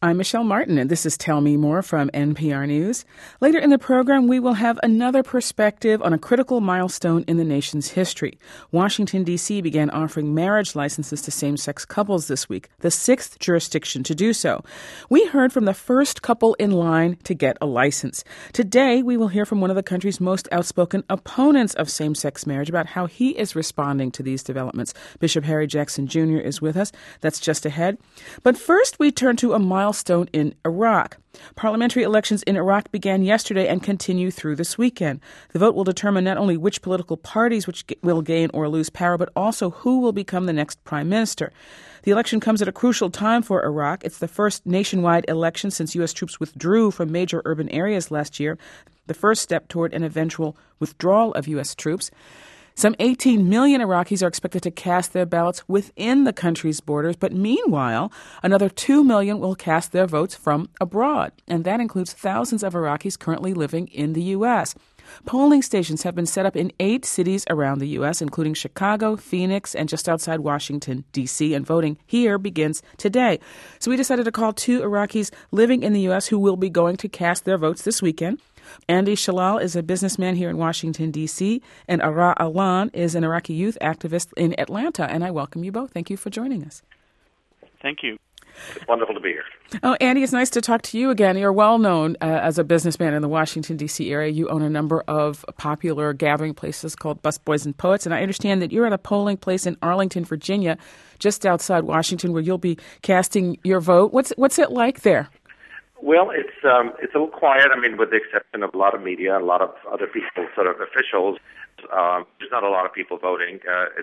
I'm Michelle Martin, and this is Tell Me More from NPR News. Later in the program, we will have another perspective on a critical milestone in the nation's history. Washington, D.C. began offering marriage licenses to same-sex couples this week, the sixth jurisdiction to do so. We heard from the first couple in line to get a license. Today, we will hear from one of the country's most outspoken opponents of same-sex marriage about how he is responding to these developments. Bishop Harry Jackson Jr. is with us. That's just ahead. But first, we turn to a milestone in Iraq. Parliamentary elections in Iraq began yesterday and continue through this weekend. The vote will determine not only which political parties will gain or lose power, but also who will become the next prime minister. The election comes at a crucial time for Iraq. It's the first nationwide election since U.S. troops withdrew from major urban areas last year, the first step toward an eventual withdrawal of U.S. troops. Some 18 million Iraqis are expected to cast their ballots within the country's borders, but meanwhile, another 2 million will cast their votes from abroad, and that includes thousands of Iraqis currently living in the U.S. Polling stations have been set up in 8 cities around the U.S., including Chicago, Phoenix, and just outside Washington, D.C., and voting here begins today. So we decided to call 2 Iraqis living in the U.S. who will be going to cast their votes this weekend. Andy Shalal is a businessman here in Washington, D.C., and Ara Alan is an Iraqi youth activist in Atlanta. And I welcome you both. Thank you for joining us. Thank you. It's wonderful to be here. Oh, Andy, it's nice to talk to you again. You're well known as a businessman in the Washington, D.C. area. You own a number of popular gathering places called Busboys and Poets. And I understand that you're at a polling place in Arlington, Virginia, just outside Washington, where you'll be casting your vote. What's it like there? Well, it's a little quiet. I mean, with the exception of a lot of media, a lot of other people, sort of officials. There's not a lot of people voting.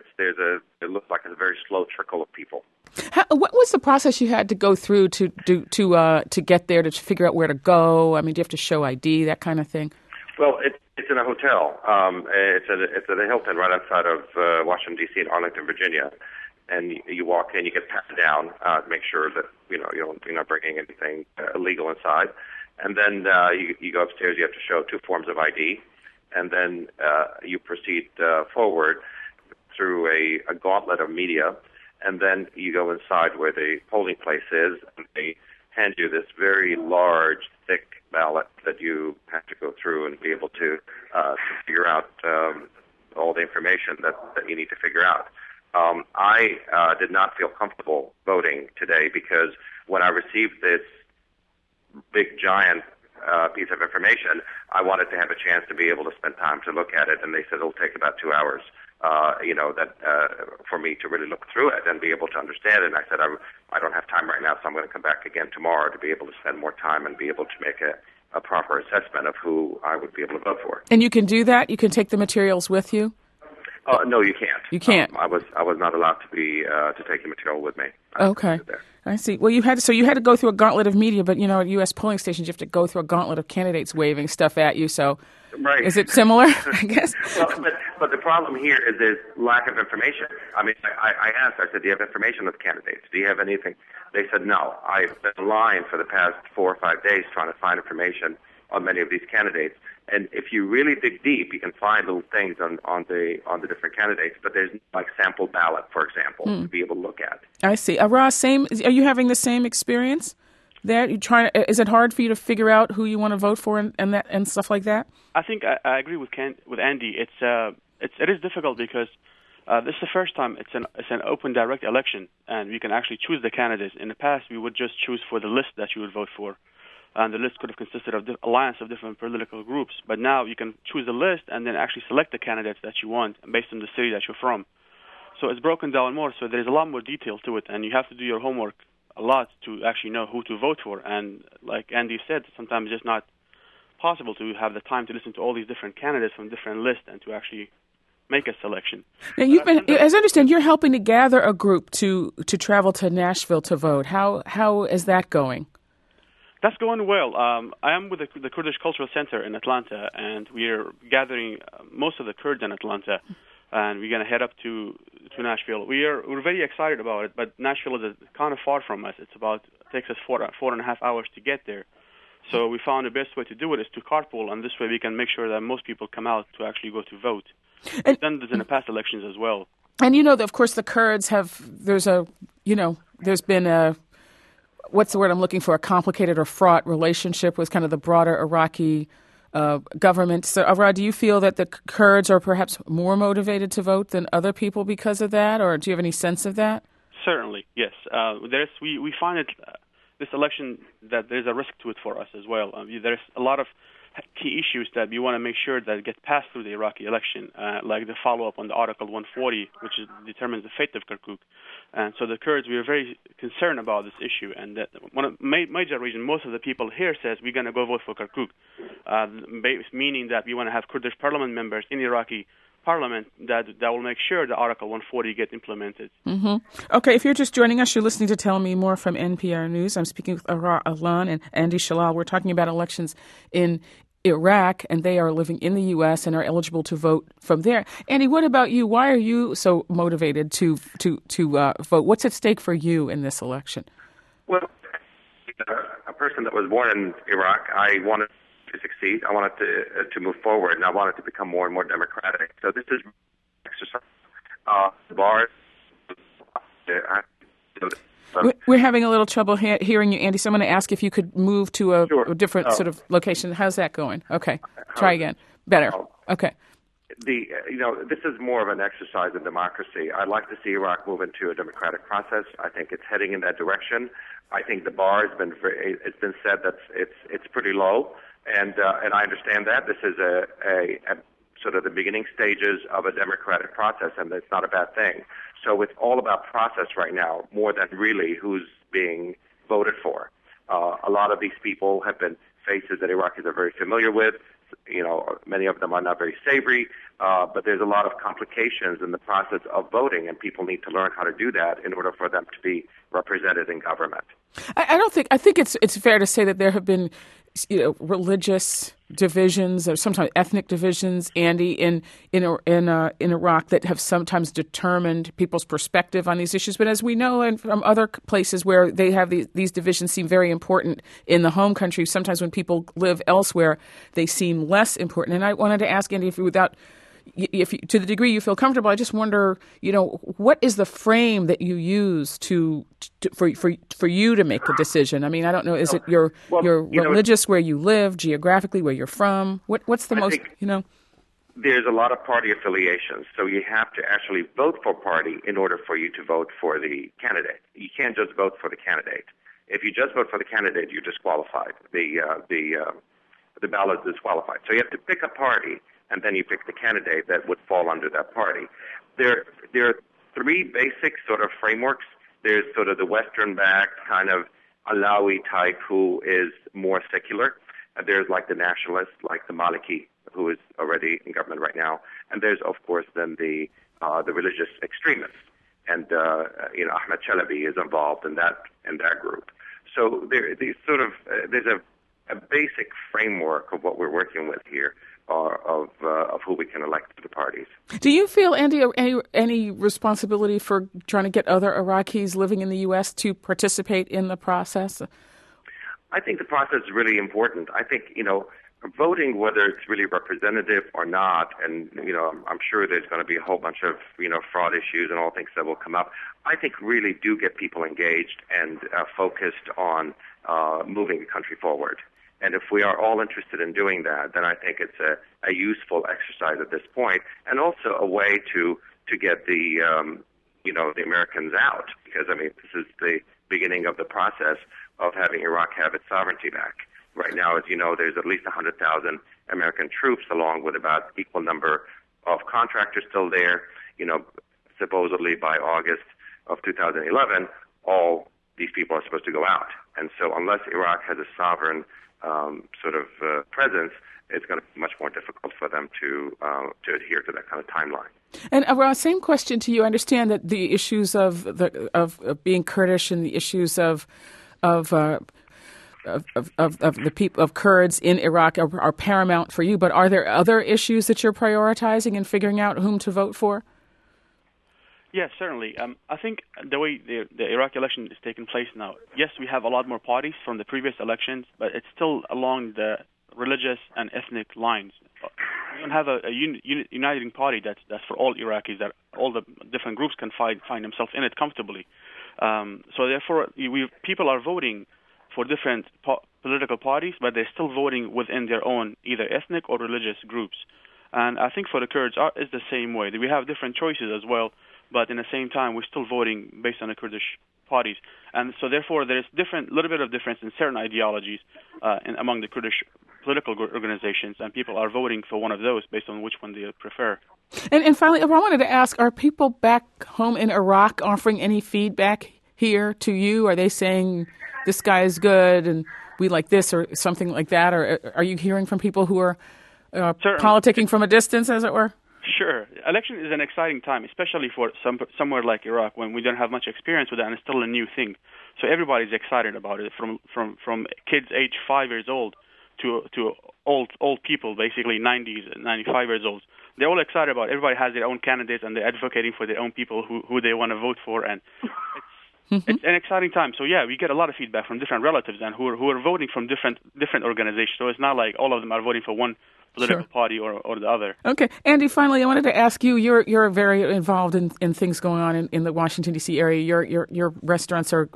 It looks like it's a very slow trickle of people. What was the process you had to go through to get there, to figure out where to go? I mean, do you have to show ID, that kind of thing? Well, it's in a hotel. It's at the Hilton right outside of Washington, D.C. in Arlington, Virginia. And you walk in, you get patted down to make sure that you're not bringing anything illegal inside. And then you go upstairs. You have to show 2 forms of ID, and then you proceed forward through a gauntlet of media, and then you go inside where the polling place is, and they hand you this very large, thick ballot that you have to go through and be able to figure out all the information that you need to figure out. I did not feel comfortable voting today because when I received this big, giant piece of information, I wanted to have a chance to be able to spend time to look at it, and they said it'll take about 2 hours, for me to really look through it and be able to understand it. And I said, I don't have time right now, so I'm going to come back again tomorrow to be able to spend more time and be able to make a proper assessment of who I would be able to vote for. And you can do that? You can take the materials with you? No, you can't. You can't. I was not allowed to take the material with me. Okay, I see. Well, you had to go through a gauntlet of media, but at U.S. polling stations, you have to go through a gauntlet of candidates waving stuff at you. So, right. Is it similar? I guess. Well, but the problem here is there's lack of information. I mean, I asked. I said, "Do you have information of candidates? Do you have anything?" They said, "No." I've been in line for the past 4 or 5 days trying to find information on many of these candidates. And if you really dig deep, you can find little things on the different candidates, but there's like sample ballot, for example, to be able to look at. I see. Ross, are you having the same experience there? Is it hard for you to figure out who you want to vote for and stuff like that? I think I agree with Andy. It is difficult because this is the first time it's an open, direct election, and we can actually choose the candidates. In the past, we would just choose for the list that you would vote for. And the list could have consisted of alliance of different political groups. But now you can choose a list and then actually select the candidates that you want based on the city that you're from. So it's broken down more, so there's a lot more detail to it, and you have to do your homework a lot to actually know who to vote for. And like Andy said, sometimes it's just not possible to have the time to listen to all these different candidates from different lists and to actually make a selection. Now, as I understand, you're helping to gather a group to travel to Nashville to vote. How is that going? That's going well. I am with the Kurdish Cultural Center in Atlanta, and we're gathering most of the Kurds in Atlanta, and we're going to head up to Nashville. We're very excited about it, but Nashville is kind of far from us. It takes us 4.5 hours to get there. So we found the best way to do it is to carpool, and this way we can make sure that most people come out to actually go to vote. We've done this in the past elections as well. And of course, the Kurds have. There's been a what's the word I'm looking for, a complicated or fraught relationship with kind of the broader Iraqi government. So, Arad, do you feel that the Kurds are perhaps more motivated to vote than other people because of that, or do you have any sense of that? Certainly, yes. We find it this election that there's a risk to it for us as well. There's a lot of key issues that we want to make sure that get passed through the Iraqi election, like the follow-up on the Article 140, which determines the fate of Kirkuk. And so the Kurds, we are very concerned about this issue, and that one of major reason most of the people here says we're going to go vote for Kirkuk, meaning that we want to have Kurdish parliament members in the Iraqi parliament that will make sure the Article 140 get implemented. Mm-hmm. Okay, if you're just joining us, you're listening to Tell Me More from NPR News. I'm speaking with Ara Alan and Andy Shalal. We're talking about elections in Iraq, and they are living in the U.S. and are eligible to vote from there. Andy, what about you? Why are you so motivated to vote? What's at stake for you in this election? Well, a person that was born in Iraq, I wanted to succeed. I wanted to move forward, and I wanted to become more and more democratic. So this is exercise. Bars. We're having a little trouble hearing you, Andy, so I'm going to ask if you could move to a different sort of location. How's that going? Okay. Try again. Better. Okay. This is more of an exercise in democracy. I'd like to see Iraq move into a democratic process. I think it's heading in that direction. I think the bar has been it's been said that it's pretty low, and I understand that. This is a sort of the beginning stages of a democratic process, and it's not a bad thing. So it's all about process right now, more than really who's being voted for. A lot of these people have been faces that Iraqis are very familiar with. Many of them are not very savory, but there's a lot of complications in the process of voting, and people need to learn how to do that in order for them to be represented in government. I think it's fair to say that there have been religious divisions or sometimes ethnic divisions, Andy, in Iraq that have sometimes determined people's perspective on these issues. But as we know, and from other places where they have these divisions seem very important in the home country, sometimes when people live elsewhere, they seem less important. And I wanted to ask Andy, if to the degree you feel comfortable, I just wonder, what is the frame that you use for you to make the decision? I mean, I don't know. Is it your religious where you live, geographically where you're from? What's the most? There's a lot of party affiliations, so you have to actually vote for party in order for you to vote for the candidate. You can't just vote for the candidate. If you just vote for the candidate, you're disqualified. The ballot is disqualified. So you have to pick a party, and then you pick the candidate that would fall under that party. There are three basic sort of frameworks. There's sort of the Western-backed kind of Alawi type who is more secular. There's like the nationalist, like the Maliki, who is already in government right now. And there's, of course, then the religious extremists. And, Ahmed Chalabi is involved in that group. So there's a basic framework of what we're working with here. Of who we can elect to the parties. Do you feel, Andy, any responsibility for trying to get other Iraqis living in the U.S. to participate in the process? I think the process is really important. I think, voting, whether it's really representative or not, and, I'm sure there's going to be a whole bunch of, fraud issues and all things that will come up, I think really do get people engaged and focused on moving the country forward. And if we are all interested in doing that, then I think it's a useful exercise at this point, and also a way to get the Americans out, because this is the beginning of the process of having Iraq have its sovereignty back. Right now, as you know, there's at least 100,000 American troops, along with about equal number of contractors still there. Supposedly by August of 2011, all these people are supposed to go out, and so unless Iraq has a sovereign presence, it's going to be much more difficult for them to adhere to that kind of timeline. And same question to you. I understand that the issues of being Kurdish and the issues of the people of Kurds in Iraq are paramount for you. But are there other issues that you're prioritizing in figuring out whom to vote for? Yes, certainly. I think the way the Iraq election is taking place now, yes, we have a lot more parties from the previous elections, but it's still along the religious and ethnic lines. We don't have a uniting party that's for all Iraqis, that all the different groups can find themselves in it comfortably. So therefore, people are voting for different political parties, but they're still voting within their own either ethnic or religious groups. And I think for the Kurds, it's the same way. We have different choices as well, but in the same time, we're still voting based on the Kurdish parties. And so therefore, there's little bit of difference in certain ideologies among the Kurdish political organizations, and people are voting for one of those based on which one they prefer. And finally, I wanted to ask, are people back home in Iraq offering any feedback here to you? Are they saying this guy is good and we like this or something like that? Or are you hearing from people who are politicking from a distance, as it were? Sure. Election is an exciting time, especially for somewhere like Iraq when we don't have much experience with it and it's still a new thing. So everybody's excited about it, from kids age 5 years old to old people, basically 90s, 95 years old. They're all excited about it. Everybody has their own candidates and they're advocating for their own people who they want to vote for, and it's an exciting time. So yeah, we get a lot of feedback from different relatives and who are voting from different organizations. So it's not like all of them are voting for one political party or the other. Okay. Andy, finally, I wanted to ask you, you're very involved in things going on in the Washington, D.C. area. Your restaurants are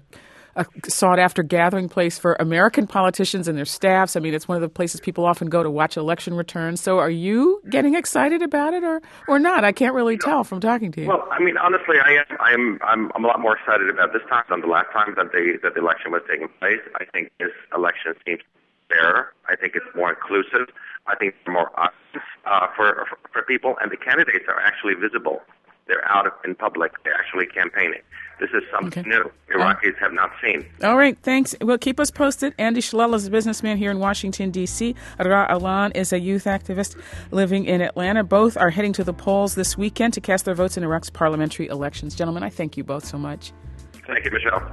a sought-after gathering place for American politicians and their staffs. I mean, it's one of the places people often go to watch election returns. So are you getting excited about it or not? I can't really tell from talking to you. Well, I mean, honestly, I'm a lot more excited about this time than the last time that the election was taking place. I think this election seems fair. I think it's more inclusive. I think it's more options for people, and the candidates are actually visible. They're out in public. They're actually campaigning. This is something new Iraqis have not seen. All right, thanks. Well, keep us posted. Andy Shalala is a businessman here in Washington, D.C. Ra Alan is a youth activist living in Atlanta. Both are heading to the polls this weekend to cast their votes in Iraq's parliamentary elections. Gentlemen, I thank you both so much. Thank you, Michelle.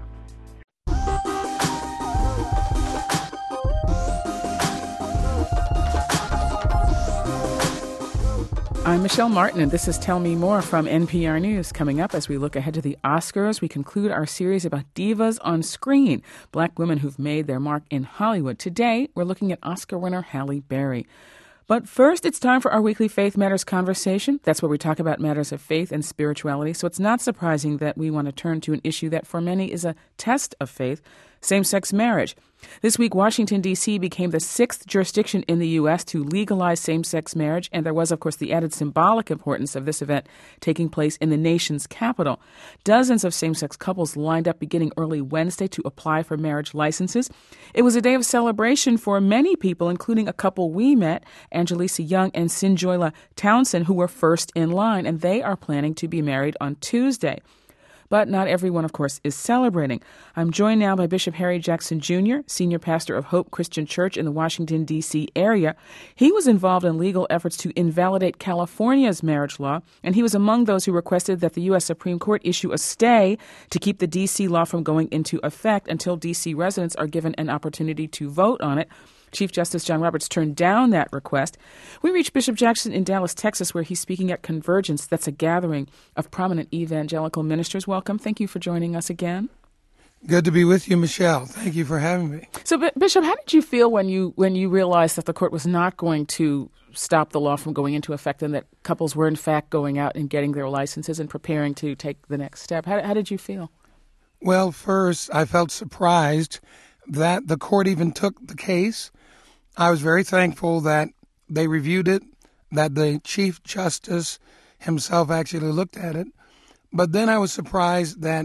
I'm Michelle Martin, and this is Tell Me More from NPR News. Coming up, as we look ahead to the Oscars, we conclude our series about divas on screen, black women who've made their mark in Hollywood. Today, we're looking at Oscar winner Halle Berry. But first, it's time for our weekly Faith Matters conversation. That's where we talk about matters of faith and spirituality. So it's not surprising that we want to turn to an issue that for many is a test of faith, same-sex marriage. This week, Washington, D.C. became the 6th jurisdiction in the U.S. to legalize same-sex marriage, and there was, of course, the added symbolic importance of this event taking place in the nation's capital. Dozens of same-sex couples lined up beginning early Wednesday to apply for marriage licenses. It was a day of celebration for many people, including a couple we met, Angelisa Young and Sinjoila Townsend, who were first in line, and they are planning to be married on Tuesday. But not everyone, of course, is celebrating. I'm joined now by Bishop Harry Jackson Jr., senior pastor of Hope Christian Church in the Washington, D.C. area. He was involved in legal efforts to invalidate California's marriage law, and he was among those who requested that the U.S. Supreme Court issue a stay to keep the D.C. law from going into effect until D.C. residents are given an opportunity to vote on it. Chief Justice John Roberts turned down that request. We reached Bishop Jackson in Dallas, Texas, where he's speaking at Convergence. That's a gathering of prominent evangelical ministers. Welcome. Thank you for joining us again. Good to be with you, Michelle. Thank you for having me. So, Bishop, how did you feel when you realized that the court was not going to stop the law from going into effect and that couples were, in fact, going out and getting their licenses and preparing to take the next step? How did you feel? Well, first, I felt surprised that the court even took the case. I was very thankful that they reviewed it, that the Chief Justice himself actually looked at it. But then I was surprised that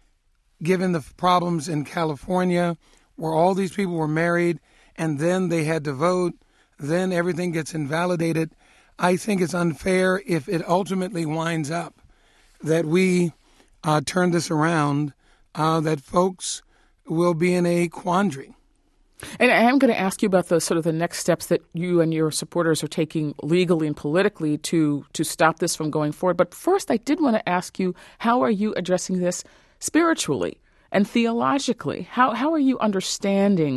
given the problems in California where all these people were married and then they had to vote, then everything gets invalidated. I think it's unfair if it ultimately winds up that we turn this around, that folks will be in a quandary. And I am going to ask you about the next steps that you and your supporters are taking legally and politically to stop this from going forward. But first, I did want to ask you, how are you addressing this spiritually and theologically? How are you understanding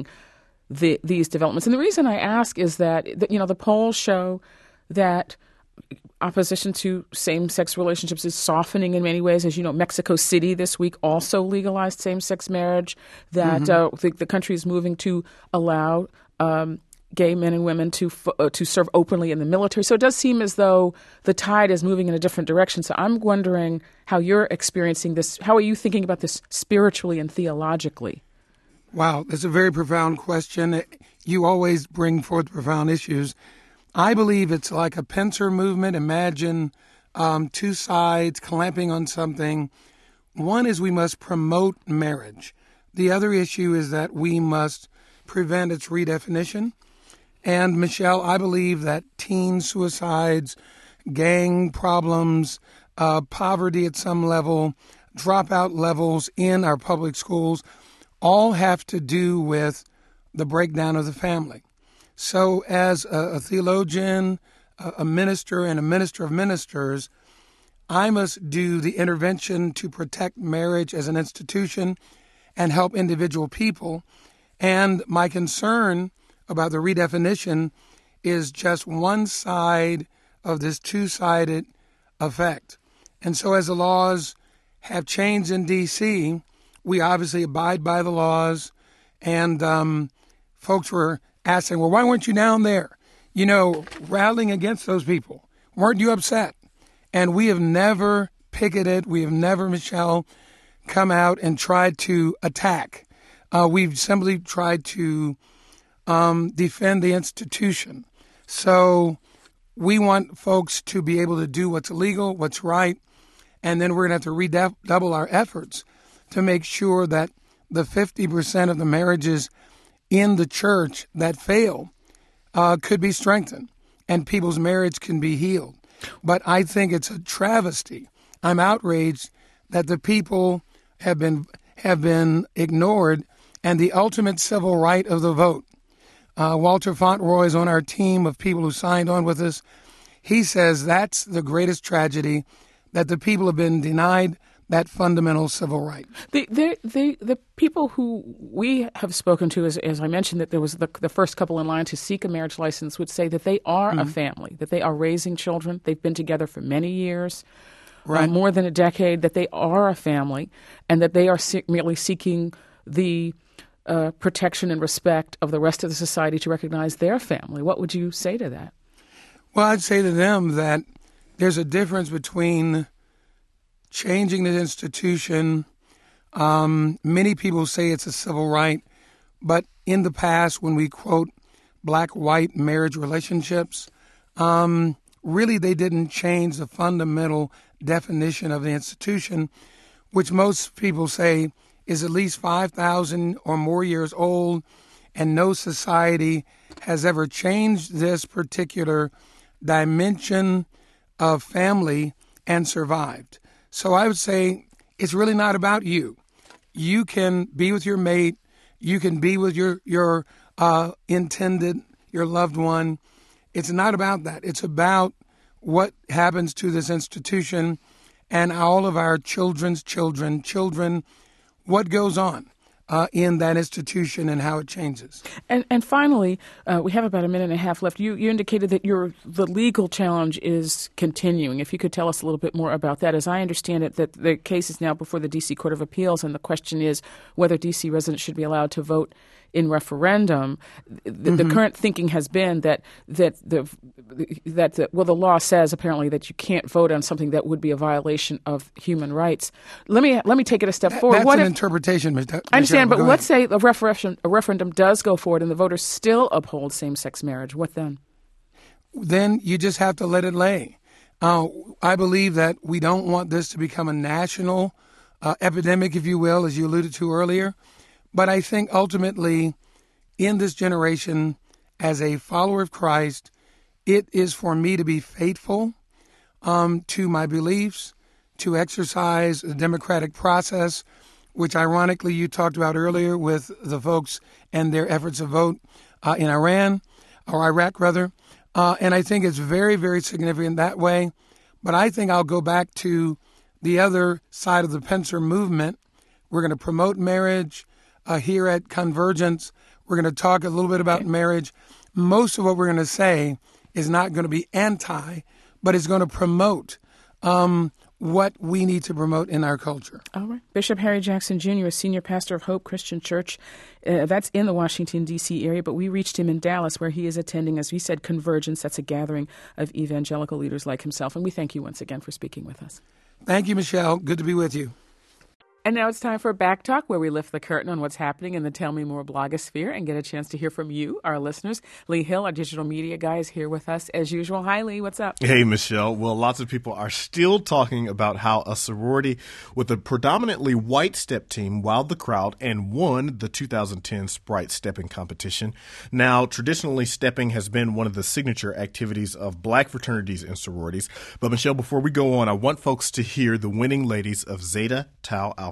these developments? And the reason I ask is that the polls show that opposition to same-sex relationships is softening in many ways. As you know, Mexico City this week also legalized same-sex marriage, that the country is moving to allow gay men and women to serve openly in the military. So it does seem as though the tide is moving in a different direction. So I'm wondering how you're experiencing this. How are you thinking about this spiritually and theologically? Wow, that's a very profound question. You always bring forth profound issues. I believe it's like a pincer movement. Imagine two sides clamping on something. One is we must promote marriage. The other issue is that we must prevent its redefinition. And Michelle, I believe that teen suicides, gang problems, poverty at some level, dropout levels in our public schools all have to do with the breakdown of the family. So as a theologian, a minister, and a minister of ministers, I must do the intervention to protect marriage as an institution and help individual people. And my concern about the redefinition is just one side of this two-sided effect. And so as the laws have changed in D.C., we obviously abide by the laws. And folks were asking, well, why weren't you down there, rallying against those people? Weren't you upset? And we have never picketed. We have never, Michelle, come out and tried to attack. We've simply tried to defend the institution. So we want folks to be able to do what's legal, what's right, and then we're going to have to redouble our efforts to make sure that the 50% of the marriages in the church that fail could be strengthened and people's marriage can be healed. But I think it's a travesty. I'm outraged that the people have been ignored and the ultimate civil right of the vote. Walter Fauntleroy is on our team of people who signed on with us. He says that's the greatest tragedy, that the people have been denied that fundamental civil right. The people who we have spoken to, as I mentioned, that there was the first couple in line to seek a marriage license, would say that they are a family, that they are raising children. They've been together for many years, right. More than a decade, that they are a family, and that they are merely seeking the protection and respect of the rest of the society to recognize their family. What would you say to that? Well, I'd say to them that there's a difference between changing the institution. Many people say it's a civil right, but in the past, when we quote black-white marriage relationships, really they didn't change the fundamental definition of the institution, which most people say is at least 5,000 or more years old, and no society has ever changed this particular dimension of family and survived. So I would say it's really not about you. You can be with your mate. You can be with your intended, your loved one. It's not about that. It's about what happens to this institution and all of our children's children, what goes on in that institution and how it changes. And finally, we have about a minute and a half left. You indicated that the legal challenge is continuing. If you could tell us a little bit more about that. As I understand it, that the case is now before the D.C. Court of Appeals, and the question is whether D.C. residents should be allowed to vote in referendum. The current thinking has been that the law says apparently that you can't vote on something that would be a violation of human rights. Let me take it a step forward. That's an interpretation, Michelle. I understand, but let's say a referendum does go forward and the voters still uphold same-sex marriage. What then? Then you just have to let it lay. I believe that we don't want this to become a national epidemic, if you will, as you alluded to earlier. But I think ultimately, in this generation, as a follower of Christ, it is for me to be faithful to my beliefs, to exercise the democratic process, which ironically you talked about earlier with the folks and their efforts to vote in Iraq. And I think it's very, very significant that way. But I think I'll go back to the other side of the pincer movement. We're going to promote marriage. Here at Convergence, we're going to talk a little bit about marriage. Most of what we're going to say is not going to be anti, but it's going to promote what we need to promote in our culture. All right. Bishop Harry Jackson Jr., a senior pastor of Hope Christian Church. That's in the Washington, D.C. area, but we reached him in Dallas, where he is attending, as we said, Convergence. That's a gathering of evangelical leaders like himself. And we thank you once again for speaking with us. Thank you, Michelle. Good to be with you. And now it's time for Back Talk, where we lift the curtain on what's happening in the Tell Me More blogosphere and get a chance to hear from you, our listeners. Lee Hill, our digital media guy, is here with us as usual. Hi, Lee. What's up? Hey, Michelle. Well, lots of people are still talking about how a sorority with a predominantly white step team wowed the crowd and won the 2010 Sprite stepping competition. Now, traditionally, stepping has been one of the signature activities of black fraternities and sororities. But, Michelle, before we go on, I want folks to hear the winning ladies of Zeta Tau Alpha.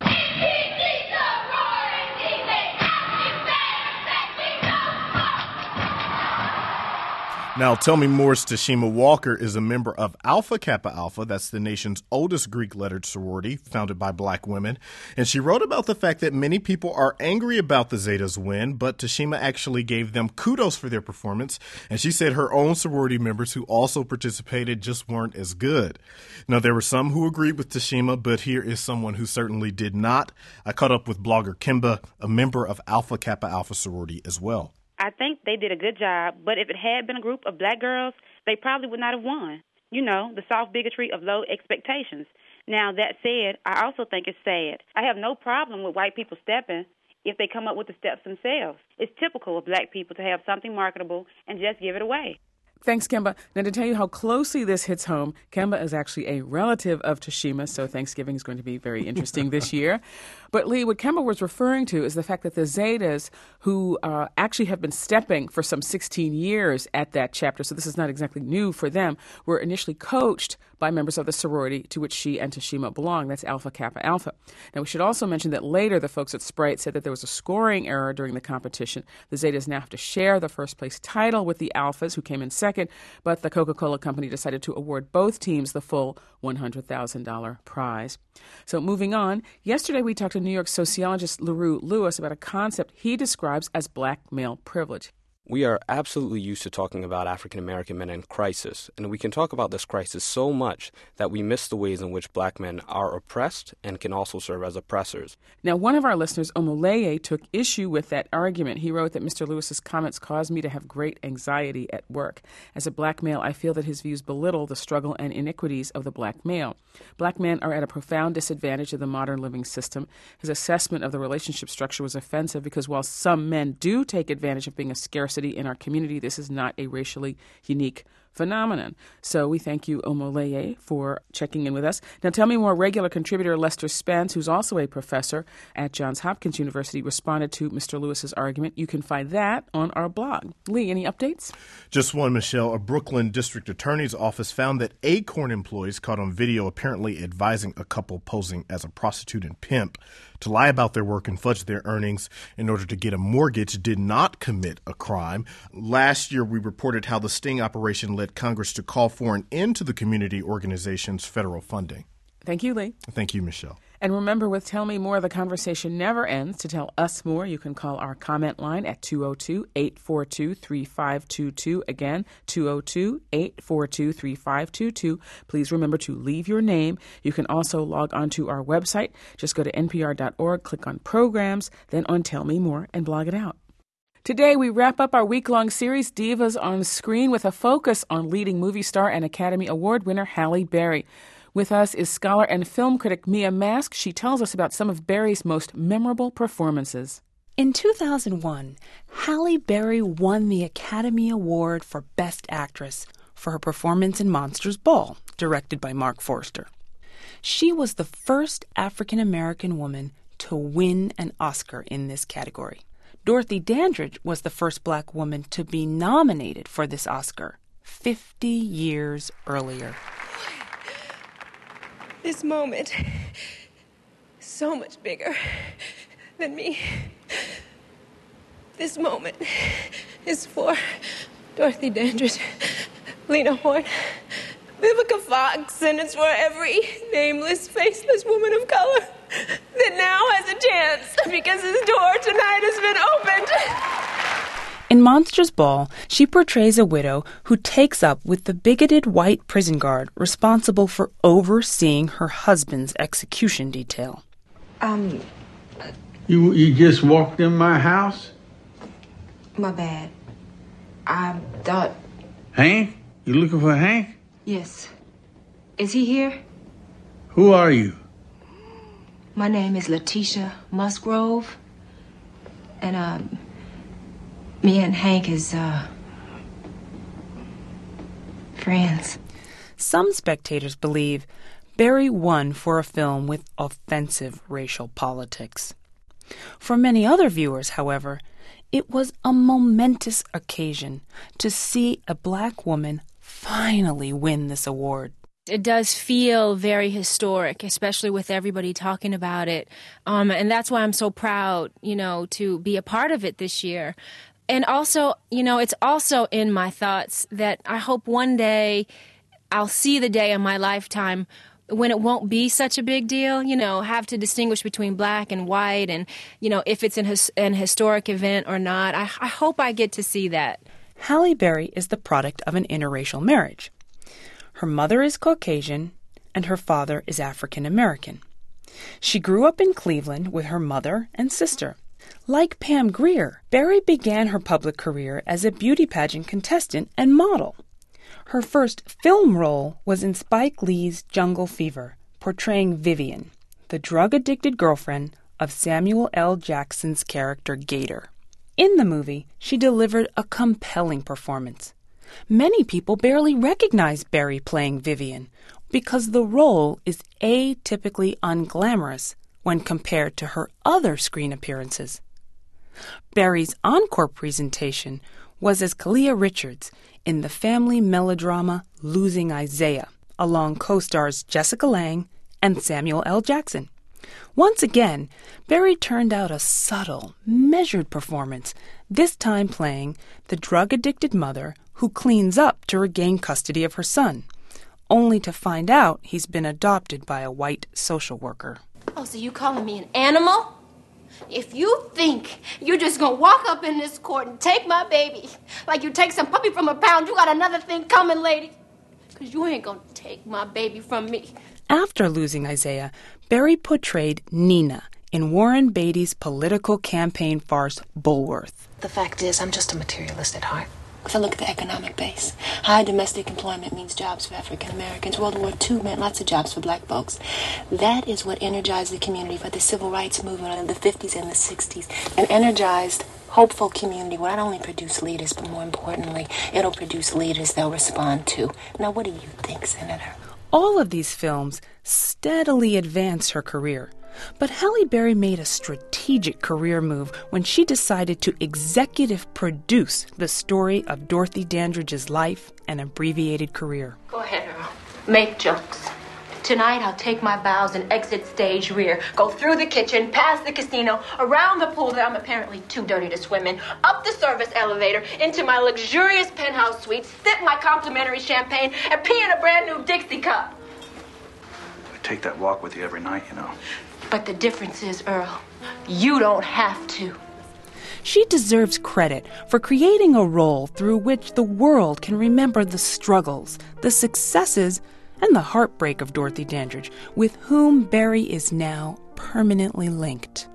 Now, Tell Me More's Tashima Walker is a member of Alpha Kappa Alpha. That's the nation's oldest Greek-lettered sorority, founded by black women. And she wrote about the fact that many people are angry about the Zetas' win, but Tashima actually gave them kudos for their performance. And she said her own sorority members who also participated just weren't as good. Now, there were some who agreed with Tashima, but here is someone who certainly did not. I caught up with blogger Kimba, a member of Alpha Kappa Alpha sorority as well. I think they did a good job, but if it had been a group of black girls, they probably would not have won. You know, the soft bigotry of low expectations. Now, that said, I also think it's sad. I have no problem with white people stepping if they come up with the steps themselves. It's typical of black people to have something marketable and just give it away. Thanks, Kemba. Now, to tell you how closely this hits home, Kemba is actually a relative of Tashima, so Thanksgiving is going to be very interesting this year. But, Lee, what Kemba was referring to is the fact that the Zetas, who actually have been stepping for some 16 years at that chapter, so this is not exactly new for them, were initially coached by members of the sorority to which she and Tashima belong. That's Alpha Kappa Alpha. Now, we should also mention that later the folks at Sprite said that there was a scoring error during the competition. The Zetas now have to share the first-place title with the Alphas, who came in second, but the Coca-Cola Company decided to award both teams the full $100,000 prize. So moving on, yesterday we talked to New York sociologist LaRue Lewis about a concept he describes as black male privilege. We are absolutely used to talking about African-American men in crisis, and we can talk about this crisis so much that we miss the ways in which black men are oppressed and can also serve as oppressors. Now, one of our listeners, Omoleye, took issue with that argument. He wrote that Mr. Lewis's comments caused me to have great anxiety at work. As a black male, I feel that his views belittle the struggle and iniquities of the black male. Black men are at a profound disadvantage of the modern living system. His assessment of the relationship structure was offensive because while some men do take advantage of being a scarcity in our community, this is not a racially unique phenomenon. So we thank you, Omoleye, for checking in with us. Now, Tell Me More regular contributor Lester Spence, who's also a professor at Johns Hopkins University, responded to Mr. Lewis's argument. You can find that on our blog. Lee, any updates? Just one, Michelle. A Brooklyn district attorney's office found that Acorn employees caught on video apparently advising a couple posing as a prostitute and pimp to lie about their work and fudge their earnings in order to get a mortgage did not commit a crime. Last year, we reported how the sting operation led Congress to call for an end to the community organization's federal funding. Thank you, Lee. Thank you, Michelle. And remember, with Tell Me More, the conversation never ends. To tell us more, you can call our comment line at 202-842-3522. Again, 202-842-3522. Please remember to leave your name. You can also log on to our website. Just go to npr.org, click on Programs, then on Tell Me More, and blog it out. Today, we wrap up our week-long series, Divas on Screen, with a focus on leading movie star and Academy Award winner Halle Berry. With us is scholar and film critic Mia Mask. She tells us about some of Berry's most memorable performances. In 2001, Halle Berry won the Academy Award for Best Actress for her performance in Monsters Ball, directed by Mark Forster. She was the first African-American woman to win an Oscar in this category. Dorothy Dandridge was the first black woman to be nominated for this Oscar 50 years earlier. This moment is so much bigger than me. This moment is for Dorothy Dandridge, Lena Horne, Vivica Fox, and it's for every nameless, faceless woman of color that now has a chance because his door tonight has been opened. In Monsters Ball, she portrays a widow who takes up with the bigoted white prison guard responsible for overseeing her husband's execution detail. You just walked in my house? My bad. I thought... Hank? You looking for Hank? Yes. Is he here? Who are you? My name is Letitia Musgrove. And, me and Hank is, friends. Some spectators believe Berry won for a film with offensive racial politics. For many other viewers, however, it was a momentous occasion to see a black woman finally win this award. It does feel very historic, especially with everybody talking about it. And that's why I'm so proud, to be a part of it this year. And also, it's also in my thoughts that I hope one day I'll see the day in my lifetime when it won't be such a big deal, have to distinguish between black and white and, if it's an historic event or not. I hope I get to see that. Halle Berry is the product of an interracial marriage. Her mother is Caucasian and her father is African American. She grew up in Cleveland with her mother and sister. Like Pam Grier, Berry began her public career as a beauty pageant contestant and model. Her first film role was in Spike Lee's Jungle Fever, portraying Vivian, the drug-addicted girlfriend of Samuel L. Jackson's character Gator. In the movie, she delivered a compelling performance. Many people barely recognize Berry playing Vivian because the role is atypically unglamorous when compared to her other screen appearances. Berry's encore presentation was as Kalia Richards in the family melodrama Losing Isaiah, along co-stars Jessica Lange and Samuel L. Jackson. Once again, Berry turned out a subtle, measured performance, this time playing the drug-addicted mother who cleans up to regain custody of her son, only to find out he's been adopted by a white social worker. Oh, so you calling me an animal? If you think you're just gonna walk up in this court and take my baby like you take some puppy from a pound, you got another thing coming, lady. Because you ain't gonna take my baby from me. After Losing Isaiah, Berry portrayed Nina in Warren Beatty's political campaign farce Bulworth. The fact is, I'm just a materialist at heart. If I look at the economic base, high domestic employment means jobs for African Americans. World War II meant lots of jobs for black folks. That is what energized the community for the civil rights movement in the 50s and the 60s. An energized, hopeful community will not only produce leaders, but more importantly, it'll produce leaders they'll respond to. Now, what do you think, Senator? All of these films steadily advanced her career. But Halle Berry made a strategic career move when she decided to executive produce the story of Dorothy Dandridge's life and abbreviated career. Go ahead, Earl. Make jokes. Tonight I'll take my bows and exit stage rear, go through the kitchen, past the casino, around the pool that I'm apparently too dirty to swim in, up the service elevator, into my luxurious penthouse suite, sip my complimentary champagne, and pee in a brand new Dixie cup. I take that walk with you every night, But the difference is, Earl, you don't have to. She deserves credit for creating a role through which the world can remember the struggles, the successes, and the heartbreak of Dorothy Dandridge, with whom Berry is now permanently linked.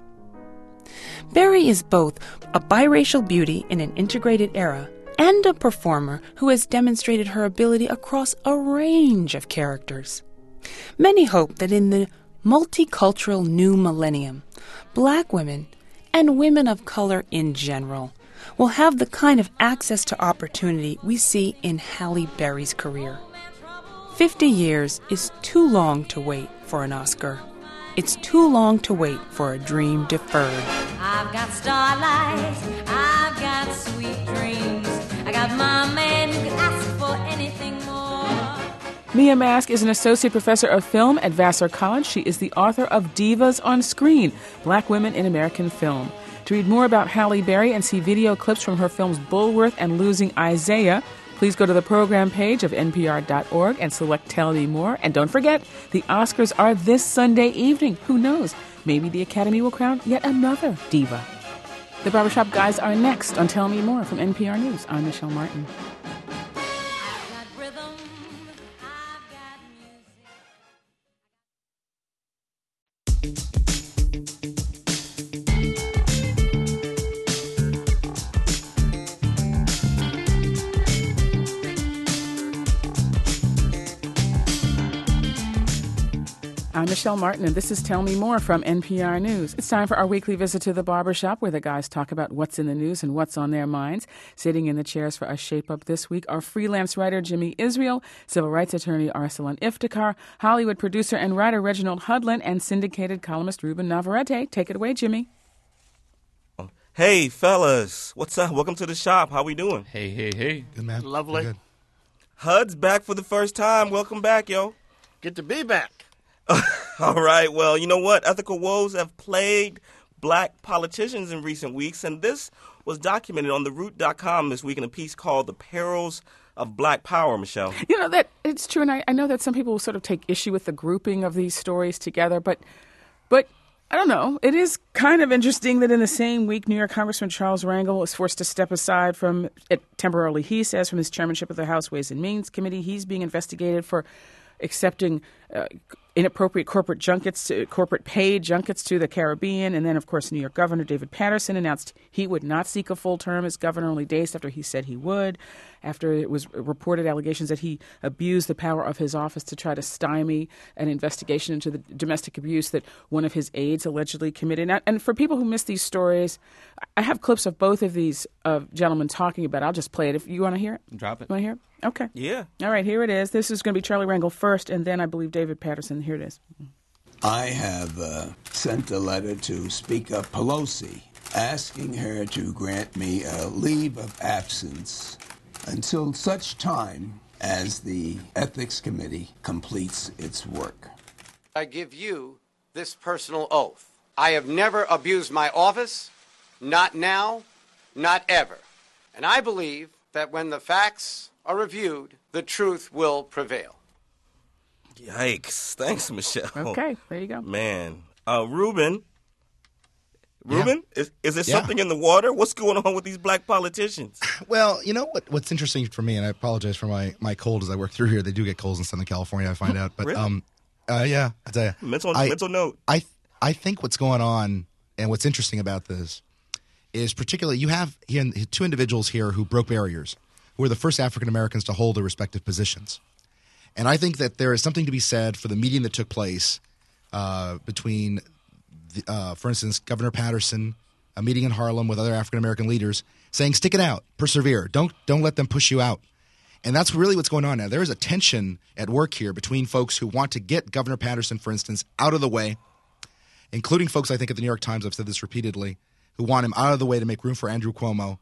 Berry is both a biracial beauty in an integrated era and a performer who has demonstrated her ability across a range of characters. Many hope that in the multicultural new millennium, black women, and women of color in general, will have the kind of access to opportunity we see in Halle Berry's career. 50 years is too long to wait for an Oscar. It's too long to wait for a dream deferred. I've got starlight, I've got sweet dreams, I got my man who can ask for anything more. Mia Mask is an associate professor of film at Vassar College. She is the author of Divas on Screen, Black Women in American Film. To read more about Halle Berry and see video clips from her films Bulworth and Losing Isaiah, please go to the program page of npr.org and select Tell Me More. And don't forget, the Oscars are this Sunday evening. Who knows? Maybe the Academy will crown yet another diva. The Barbershop Guys are next on Tell Me More from NPR News. I'm Michelle Martin. I'm Michelle Martin, and this is Tell Me More from NPR News. It's time for our weekly visit to the barbershop, where the guys talk about what's in the news and what's on their minds. Sitting in the chairs for a shape-up this week are freelance writer Jimmy Israel, civil rights attorney Arsalan Iftikhar, Hollywood producer and writer Reginald Hudlin, and syndicated columnist Ruben Navarrete. Take it away, Jimmy. Hey, fellas. What's up? Welcome to the shop. How we doing? Hey. Good, man. Lovely. Good. Hud's back for the first time. Welcome back, yo. Good to be back. All right, well, you know what? Ethical woes have plagued black politicians in recent weeks, and this was documented on TheRoot.com this week in a piece called The Perils of Black Power, Michelle. You know, that it's true, and I know that some people will sort of take issue with the grouping of these stories together, but I don't know. It is kind of interesting that in the same week, New York Congressman Charles Rangel was forced to step aside from it temporarily, he says, from his chairmanship of the House Ways and Means Committee. He's being investigated for accepting inappropriate corporate paid junkets to the Caribbean. And then, of course, New York Governor David Paterson announced he would not seek a full term as governor, only days after he said he would, after it was reported allegations that he abused the power of his office to try to stymie an investigation into the domestic abuse that one of his aides allegedly committed. And for people who miss these stories, I have clips of both of these gentlemen talking about it. I'll just play it. If you want to hear it? Drop it. Want to hear it? Okay. Yeah. All right, here it is. This is going to be Charlie Rangel first, and then I believe David Paterson. Here it is. I have sent a letter to Speaker Pelosi asking her to grant me a leave of absence until such time as the Ethics Committee completes its work. I give you this personal oath. I have never abused my office, not now, not ever. And I believe that when the facts are reviewed, the truth will prevail. Yikes. Thanks, Michelle. Okay, there you go. Man. Ruben, is there something in the water? What's going on with these black politicians? Well, you know what's interesting for me, and I apologize for my cold as I work through here. They do get colds in Southern California, I find out. But really? Yeah, I tell you. Mental note. I think what's going on and what's interesting about this is particularly you have here two individuals here who broke barriers, who were the first African Americans to hold their respective positions. And I think that there is something to be said for the meeting that took place between, for instance, Governor Paterson, a meeting in Harlem with other African American leaders, saying, stick it out, persevere, don't let them push you out. And that's really what's going on now. There is a tension at work here between folks who want to get Governor Paterson, for instance, out of the way, including folks, I think, at the New York Times, I've said this repeatedly, who want him out of the way to make room for Andrew Cuomo,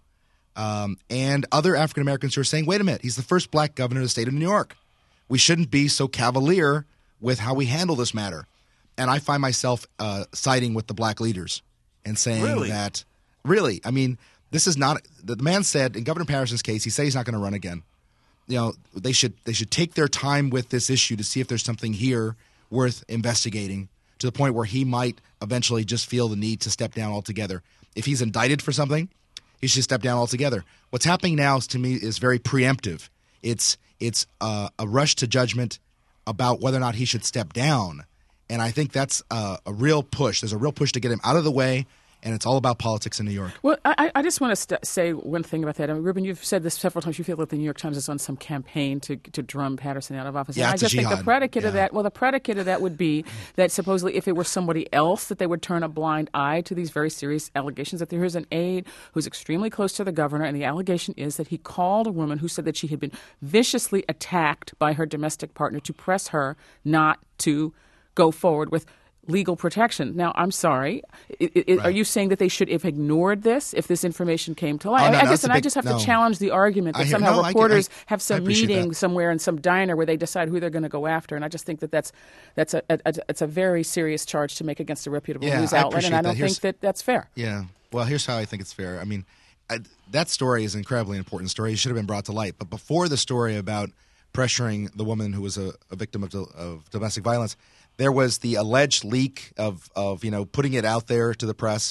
and other African Americans who are saying, wait a minute, he's the first black governor of the state of New York. We shouldn't be so cavalier with how we handle this matter. And I find myself siding with the black leaders and saying that, really, I mean, this is not – the man said in Governor Paterson's case, he said he's not going to run again. You know, they should take their time with this issue to see if there's something here worth investigating to the point where he might eventually just feel the need to step down altogether. If he's indicted for something, he should step down altogether. What's happening now, to me, is very preemptive. It's a rush to judgment about whether or not he should step down. And I think that's a real push. There's a real push to get him out of the way, and it's all about politics in New York. Well, I just want to say one thing about that. I mean, Ruben, you've said this several times. You feel that the New York Times is on some campaign to drum Paterson out of office. Yeah, and I just think the predicate of that would be that supposedly if it were somebody else, that they would turn a blind eye to these very serious allegations, that there is an aide who's extremely close to the governor, and the allegation is that he called a woman who said that she had been viciously attacked by her domestic partner to press her not to go forward with legal protection. Now, I'm sorry. Are you saying that they should have ignored this if this information came to light? I just have to challenge the argument that somehow reporters have some meeting somewhere in some diner where they decide who they're going to go after. And I just think that that's a very serious charge to make against a reputable news outlet, and I don't think that that's fair. Yeah. Well, here's how I think it's fair. I mean, that story is an incredibly important story. It should have been brought to light. But before the story about pressuring the woman who was a victim of domestic violence, there was the alleged leak of putting it out there to the press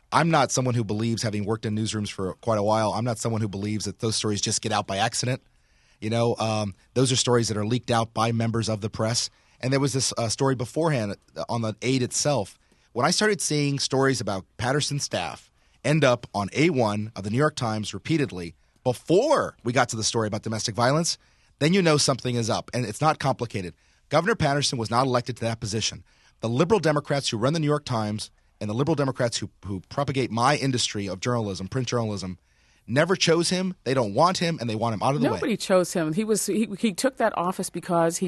I'm not someone who believes, having worked in newsrooms for quite a while, I'm not someone who believes that those stories just get out by accident. Those are stories that are leaked out by members of the press. And there was this story beforehand on the aid itself. When I started seeing stories about Patterson's staff end up on A1 of the New York Times repeatedly before we got to the story about domestic violence, then you know something is up. And it's not complicated. Governor Patterson was not elected to that position. The liberal Democrats who run the New York Times and the liberal Democrats who propagate my industry of journalism, print journalism, never chose him. They don't want him, and they want him out of the way. Nobody chose him. He took that office because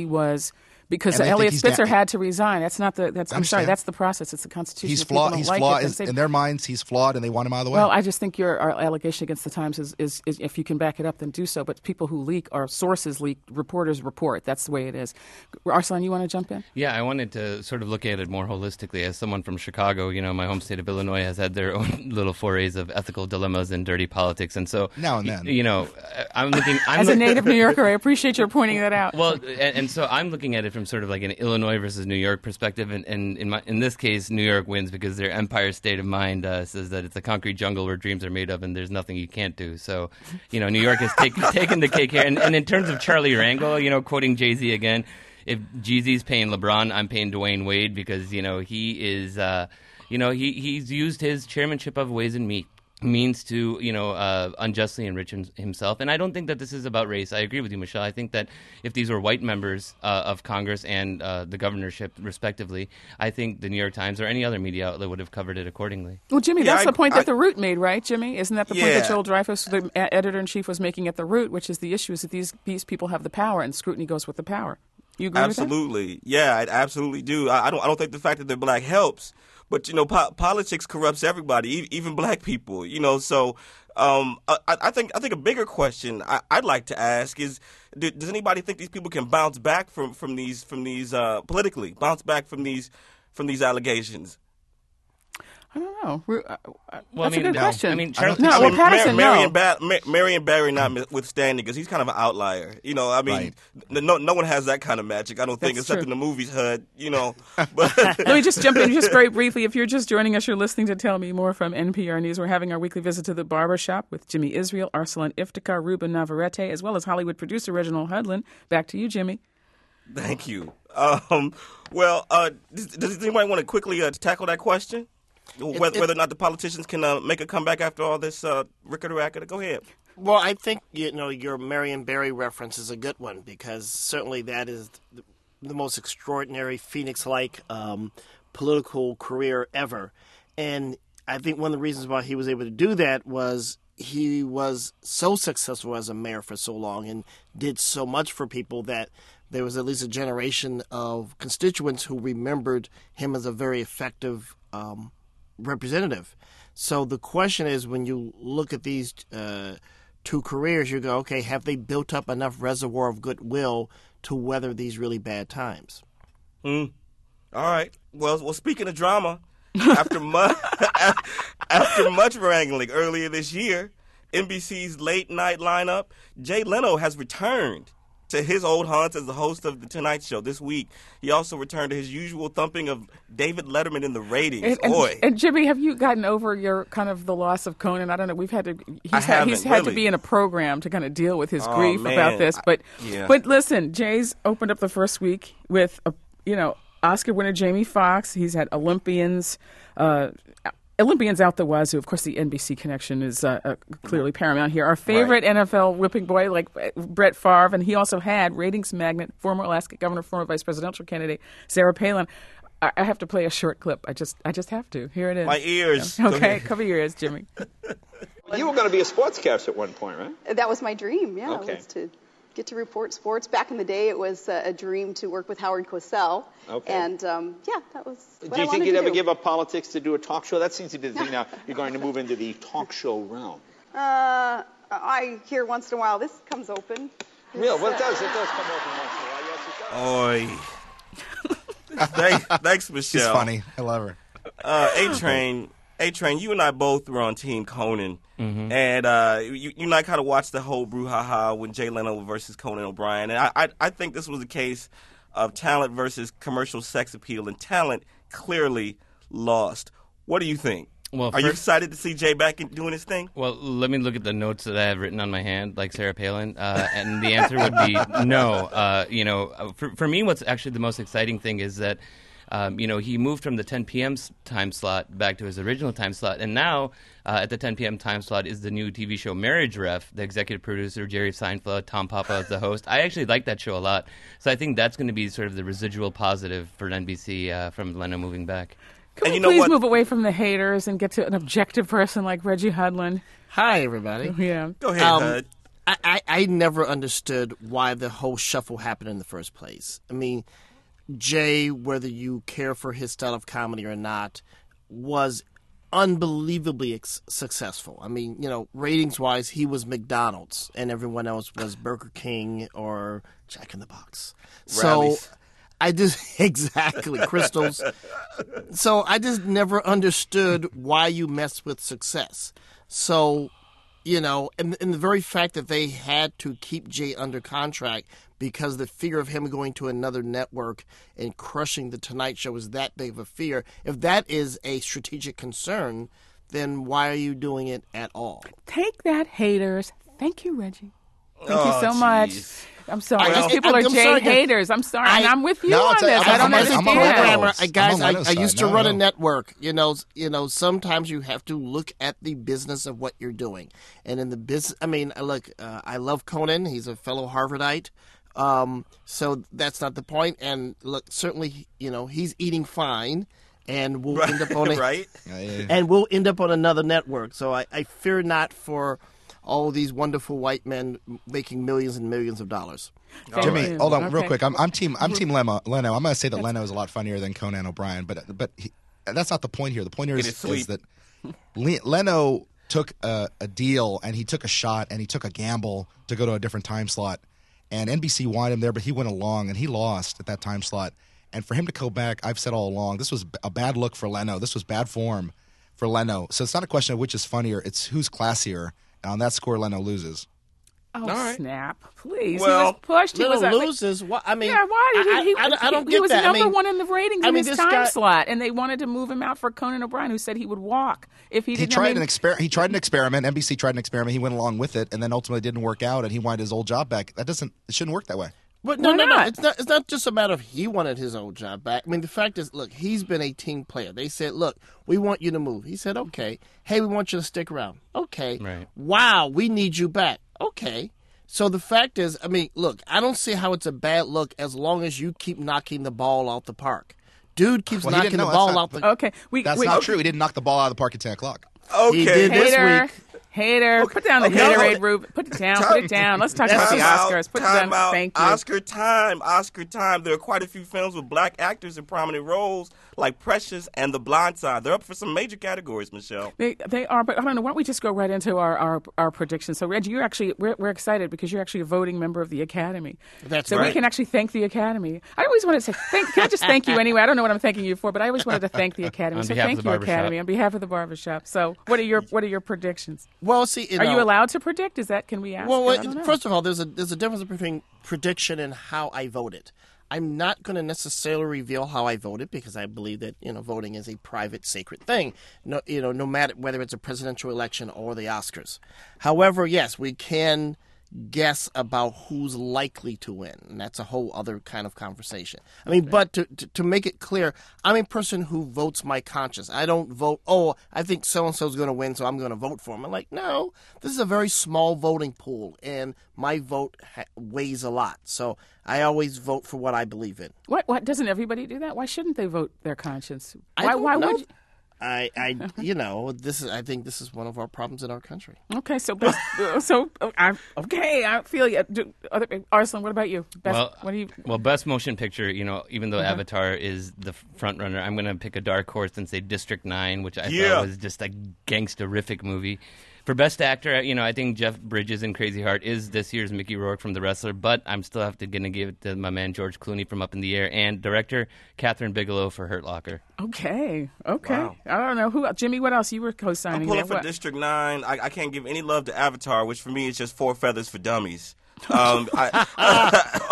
Eliot Spitzer had to resign. That's the process. It's the Constitution. He's flawed. In their minds, he's flawed, and they want him out of the way. Well, I just think your allegation against the Times is if you can back it up, then do so. But people who leak or sources leak, reporters report. That's the way it is. Arslan, you want to jump in? Yeah, I wanted to sort of look at it more holistically. As someone from Chicago, my home state of Illinois has had their own little forays of ethical dilemmas and dirty politics, and so now and then, I'm looking. As a native New Yorker, I appreciate your pointing that out. Well, and so I'm looking at it from sort of like an Illinois versus New York perspective, and in this case, New York wins because their empire state of mind says that it's a concrete jungle where dreams are made of, and there's nothing you can't do. So, New York has taken the cake here. And in terms of Charlie Rangel, quoting Jay-Z again, if Jeezy's paying LeBron, I'm paying Dwayne Wade because he is, he's used his chairmanship of Ways and Means to, unjustly enrich himself. And I don't think that this is about race. I agree with you, Michelle. I think that if these were white members of Congress and the governorship, respectively, I think the New York Times or any other media outlet would have covered it accordingly. Well, Jimmy, that's the point that The Root made, right, Jimmy? Isn't that the point that Joel Dreyfus, the editor-in-chief, was making at The Root, which is the issue is that these people have the power and scrutiny goes with the power. You agree with that? Absolutely. Yeah, I absolutely do. I don't think the fact that they're black helps. But, politics corrupts everybody, even black people, So I think a bigger question I'd like to ask is, does anybody think these people can bounce back from these politically, bounce back from these allegations? I don't know. Well, that's a good question. Patterson, Marion Barry notwithstanding, because he's kind of an outlier. Right. No one has that kind of magic, I don't think, except in the movies, HUD, But let me just jump in just very briefly. If you're just joining us, you're listening to Tell Me More from NPR News. We're having our weekly visit to the barbershop with Jimmy Israel, Arslan Iftikhar, Ruben Navarrete, as well as Hollywood producer Reginald Hudlin. Back to you, Jimmy. Thank you. Does anybody want to quickly tackle that question? Whether or not the politicians can make a comeback after all this rickety-rackety? Go ahead. Well, I think your Marion Barry reference is a good one because certainly that is the most extraordinary Phoenix-like political career ever. And I think one of the reasons why he was able to do that was he was so successful as a mayor for so long and did so much for people that there was at least a generation of constituents who remembered him as a very effective representative. So the question is, when you look at these two careers, you go, okay, have they built up enough reservoir of goodwill to weather these really bad times? All right. Well, speaking of drama, after much wrangling earlier this year, NBC's late night lineup, Jay Leno has returned to his old haunts as the host of The Tonight Show this week. He also returned to his usual thumping of David Letterman in the ratings. And Jimmy, have you gotten over your kind of the loss of Conan? I don't know. He's had to be in a program to kind of deal with his grief about this. But listen, Jay's opened up the first week with Oscar winner Jamie Foxx. He's had Olympians out the wazoo. Of course, the NBC connection is clearly paramount here. Our favorite NFL whipping boy, like Brett Favre, and he also had ratings magnet, former Alaska governor, former vice presidential candidate Sarah Palin. I have to play a short clip. I just have to. Here it is. My ears. Okay, cover your ears, Jimmy. You were going to be a sportscaster at one point, right? That was my dream, yeah. Okay. Was to get to report sports. Back in the day, it was a dream to work with Howard Cosell. Okay. And, that was what Do you I think you'd ever do. give up politics to do a talk show? That seems to be the thing now. You're going to move into the talk show realm. I hear once in a while this comes open. Well, it does come open once in a while. Yes, it does. Thanks, Michelle. She's funny. I love her. A-Train, you and I both were on Team Conan. Mm-hmm. And you and I kind of watched the whole brouhaha when Jay Leno versus Conan O'Brien. And I think this was a case of talent versus commercial sex appeal, and talent clearly lost. What do you think? Well, Are you excited to see Jay back doing his thing? Well, let me look at the notes that I have written on my hand, like Sarah Palin, and the answer would be no. For me, what's actually the most exciting thing is that he moved from the 10 p.m. time slot back to his original time slot, and now at the 10 p.m. time slot is the new TV show Marriage Ref. The executive producer, Jerry Seinfeld, Tom Papa is the host. I actually like that show a lot, so I think that's going to be sort of the residual positive for NBC from Leno moving back. Can we please move away from the haters and get to an objective person like Reggie Hudlin? Hi, everybody. Yeah. Go ahead, Hud. I never understood why the whole shuffle happened in the first place. I mean, Jay, whether you care for his style of comedy or not, was unbelievably successful. I mean, ratings-wise, he was McDonald's, and everyone else was Burger King or Jack in the Box. So I just exactly crystals. So I just never understood why you mess with success. So, and the very fact that they had to keep Jay under contract because the fear of him going to another network and crushing the Tonight Show is that big of a fear. If that is a strategic concern, then why are you doing it at all? Take that, haters. Thank you, Reggie. Thank you so much. I'm sorry. Those people are Jay haters. I'm sorry. And I'm with you on this. I don't understand. Guys, I used to run a network. Sometimes you have to look at the business of what you're doing. And in the business, look, I love Conan. He's a fellow Harvardite. So that's not the point. And look, certainly, he's eating fine. And we'll end up on and we'll end up on another network. So I fear not for all these wonderful white men making millions and millions of dollars. Jimmy, hold on real quick. I'm team Leno. I'm going to say that Leno is a lot funnier than Conan O'Brien, but that's not the point here. The point here is that Leno took a deal and he took a shot and he took a gamble to go to a different time slot, and NBC wanted him there, but he went along and he lost at that time slot. And for him to go back, I've said all along, this was a bad look for Leno. This was bad form for Leno. So it's not a question of which is funnier; it's who's classier. And on that score, Leno loses. Oh, snap. Please. Well, he was pushed. He was loses. Why did he? I don't get that. He was number one in the ratings in his time slot, and they wanted to move him out for Conan O'Brien, who said he would walk if he didn't. He tried an experiment. NBC tried an experiment. He went along with it, and then ultimately didn't work out, and he wanted his old job back. It shouldn't work that way. But no. It's not just a matter of he wanted his old job back. I mean, the fact is, look, he's been a team player. They said, look, we want you to move. He said, okay. Hey, we want you to stick around. Okay. Right. Wow, we need you back. Okay. So the fact is, look, I don't see how it's a bad look as long as you keep knocking the ball out the park. Dude keeps knocking the ball out the park. Okay. That's not true. He didn't knock the ball out of the park at 10 o'clock. Okay. He did this week. Hater, put down the Haterade, Rube. Put it down. Let's talk about the Oscars. Put it down. Thank you. Oscar time. There are quite a few films with black actors in prominent roles, like Precious and The Blind Side. They're up for some major categories, Michelle. They are, but I don't know. Why don't we just go right into our predictions? So, Reggie, you're actually we're excited because you're actually a voting member of the Academy. That's right. So we can actually thank the Academy. I always wanted to say can I just thank you anyway? I don't know what I'm thanking you for, but I always wanted to thank the Academy. So thank you, Academy, on behalf of the barbershop. So what are your predictions? Well, see, are you allowed to predict? Can we ask? Well, first of all, there's a difference between prediction and how I voted. I'm not going to necessarily reveal how I voted because I believe that voting is a private, sacred thing. No matter whether it's a presidential election or the Oscars. However, yes, we can guess about who's likely to win, and that's a whole other kind of conversation. But to make it clear, I'm a person who votes my conscience. I don't vote, I think so-and-so's going to win, so I'm going to vote for him. I'm like, no, this is a very small voting pool, and my vote weighs a lot. So I always vote for what I believe in. What doesn't everybody do that? Why shouldn't they vote their conscience? Why would you? I think this is one of our problems in our country. Okay, I feel you. Arslan, what about you? Best motion picture. Even though Avatar is the front runner, I'm going to pick a dark horse and say District 9, which I thought was just a gangsterific movie. For Best Actor, I think Jeff Bridges in Crazy Heart is this year's Mickey Rourke from The Wrestler, but I'm still going to give it to my man George Clooney from Up in the Air, and director Catherine Bigelow for Hurt Locker. Okay. Wow. I don't know who. Jimmy, what else you were co-signing? I'm pulling for District 9. I can't give any love to Avatar, which for me is just 4 feathers for dummies.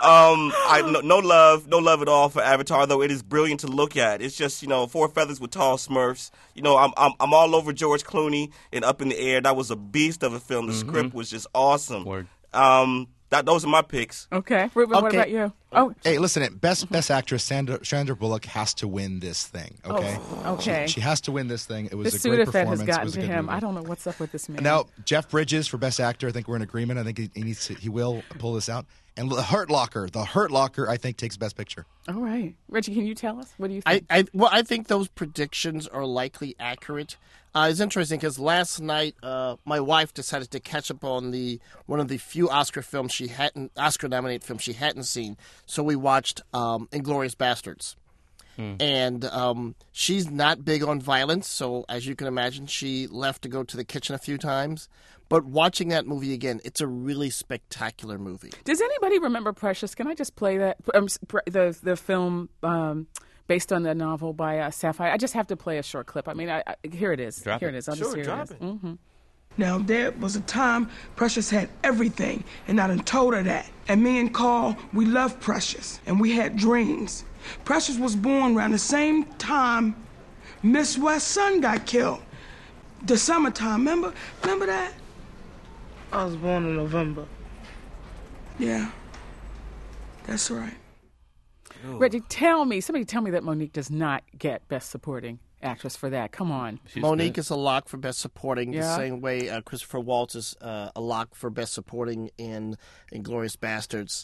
No love at all for Avatar, though it is brilliant to look at. It's just, four feathers with tall Smurfs. I'm all over George Clooney and Up in the Air. That was a beast of a film. The script was just awesome. Word. Those are my picks. Okay, Ruben, what about you? Oh, hey, listen, best actress Sandra Bullock has to win this thing. Okay, okay. She has to win this thing. It was the a great Sudafed performance. has gotten it was a to good him. movie. I don't know what's up with this man. Now, Jeff Bridges for best actor. I think we're in agreement. I think he will pull this out. And The Hurt Locker, I think takes best picture. All right, Reggie, can you tell us? What do you think? I think those predictions are likely accurate. It's interesting because last night my wife decided to catch up on one of the few Oscar-nominated films she hadn't seen. So we watched Inglourious Bastards. And she's not big on violence, so as you can imagine, she left to go to the kitchen a few times. But watching that movie again, it's a really spectacular movie. Does anybody remember Precious? Can I just play that? The film based on the novel by Sapphire. I just have to play a short clip. I mean, here it is. Here it is. I'll just hear it. Mm-hmm. Now, there was a time Precious had everything, and I done told her that. And me and Carl, we loved Precious, and we had dreams. Precious was born around the same time Miss West's son got killed. The summertime, remember that? I was born in November. Yeah, that's right. Reggie, somebody tell me that Monique does not get Best Supporting Actress for that. Come on. Monique is a lock for Best Supporting, Yeah. the same way Christopher Waltz is a lock for Best Supporting in Inglourious Bastards.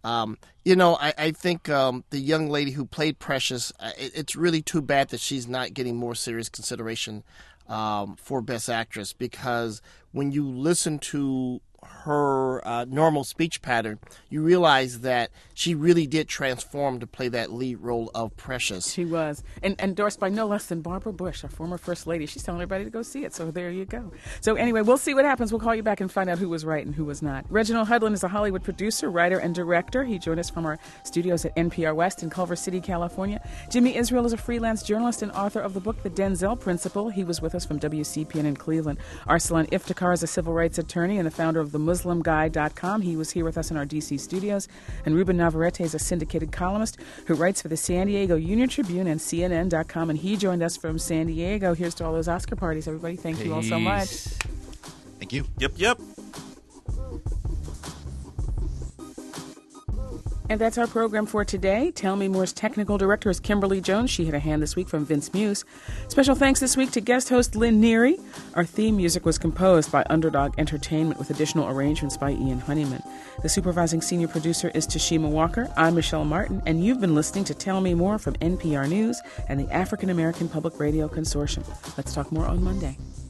I think the young lady who played Precious, it's really too bad that she's not getting more serious consideration for Best Actress, because when you listen to her normal speech pattern, you realize that she really did transform to play that lead role of Precious. She was. And endorsed by no less than Barbara Bush, our former First Lady. She's telling everybody to go see it, so there you go. So anyway, we'll see what happens. We'll call you back and find out who was right and who was not. Reginald Hudlin is a Hollywood producer, writer, and director. He joined us from our studios at NPR West in Culver City, California. Jimmy Israel is a freelance journalist and author of the book The Denzel Principle. He was with us from WCPN in Cleveland. Arsalan Iftikhar is a civil rights attorney and the founder of TheMuslimGuy.com. He was here with us in our D.C. studios. And Ruben Navarrete is a syndicated columnist who writes for the San Diego Union Tribune and CNN.com. And he joined us from San Diego. Here's to all those Oscar parties, everybody. Thank you all so much. Thank you. Yep. And that's our program for today. Tell Me More's technical director is Kimberly Jones. She had a hand this week from Vince Muse. Special thanks this week to guest host Lynn Neary. Our theme music was composed by Underdog Entertainment with additional arrangements by Ian Honeyman. The supervising senior producer is Tashima Walker. I'm Michelle Martin, and you've been listening to Tell Me More from NPR News and the African American Public Radio Consortium. Let's talk more on Monday.